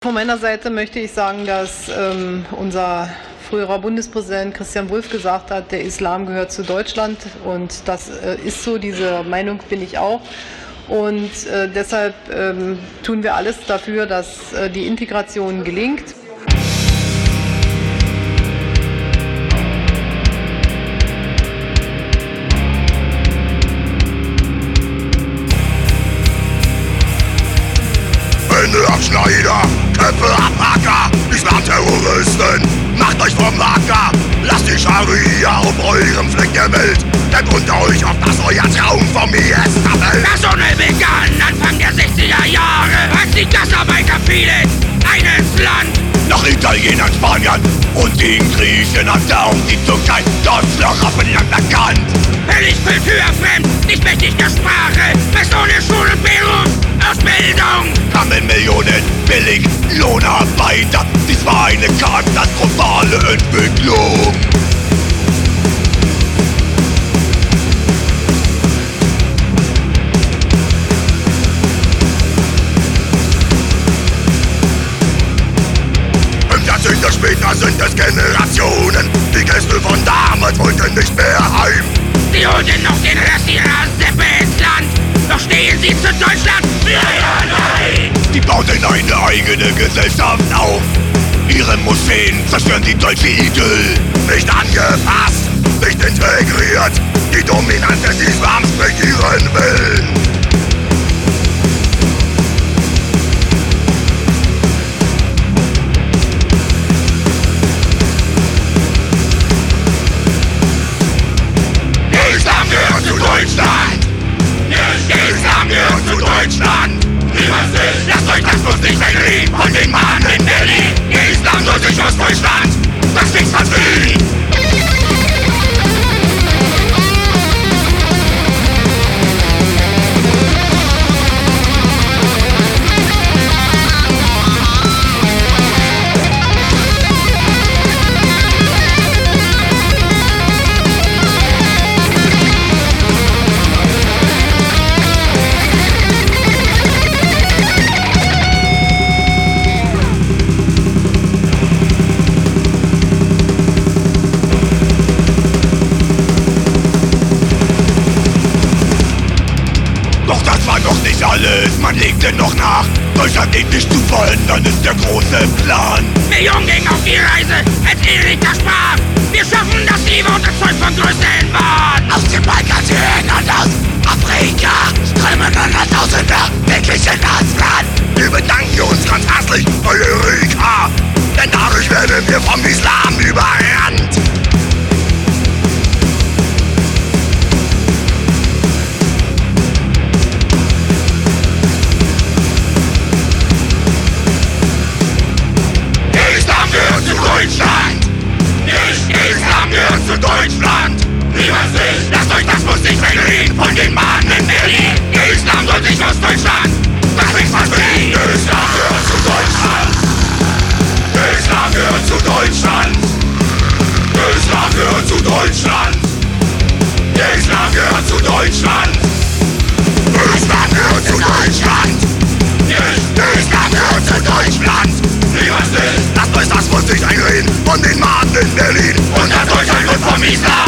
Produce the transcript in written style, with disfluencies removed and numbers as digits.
Von meiner Seite möchte ich sagen, dass unser früherer Bundespräsident Christian Wulff gesagt hat, der Islam gehört zu Deutschland, und das ist so, diese Meinung bin ich auch. Und deshalb tun wir alles dafür, dass die Integration gelingt. Hände ab Schneider, Köpfe ab Hacker, Islam-Terroristen, macht euch vom Acker. Lasst die Scharia auf eurem Fleck der Welt, der Grund euch auf, dass euer Traum vom IS abhält. Das Unheil begann Anfang der 60er Jahre, als die Gastarbeiter fielen, ein ins Land. Nach Italienern, Spaniern und den Griechen hat er auch die Türkei das Schlaraffenland erkannt. Völlig kulturfremd, nicht mächtig der Sprache, meist ohne Schul- und Ausbildung. Kamen Millionen billig Lohnarbeiter, dies war eine katastrophale Entwicklung. Später sind es Generationen. Die Gäste von damals wollten nicht mehr heim. Sie holten noch den Rest ihrer Sippe ins Land. Doch stehen sie zu Deutschland. Nein! Die bauten eine eigene Gesellschaft auf. Ihre Moscheen zerstören die deutsche Idyll. Nicht angepasst, nicht integriert. Die Dominanz des Islams spricht ihren Willen. Islam gehört zu Deutschland. Niemals nicht. Lasst euch das bloß nicht einreden von den Mann in Berlin. Der Islam soll sich aus Deutschland das nichts verziehen. Alles, man legte noch nach. Deutschland nicht zu verändern, ist der große Plan. Millionen gingen auf die Reise, als Erika sprach. Wir schaffen das Niveau und das Zeug von Größe in Bahn. Aus dem Balkan, Syrien und aus Afrika strömen Hunderttausende täglich in das Land. Wir bedanken uns ganz herzlich bei Erika, denn dadurch werden wir vom Islam überrannt. Deutschland! Islam gehört zu Deutschland! Niemals nicht! Lasst euch das bloß nicht einreden von den Mann in Berlin! Der Islam soll sich aus Deutschland das nichts verstehen! Der Islam gehört zu Deutschland! Der Islam gehört zu Deutschland! Der Islam gehört zu Deutschland! Der Islam gehört zu Deutschland! Der Islam gehört zu Deutschland! Der Islam gehört zu Deutschland! Niemals nicht! Lasst euch das bloß nicht einreden von den Mann in Berlin! Und das Deutschland wird vom Islam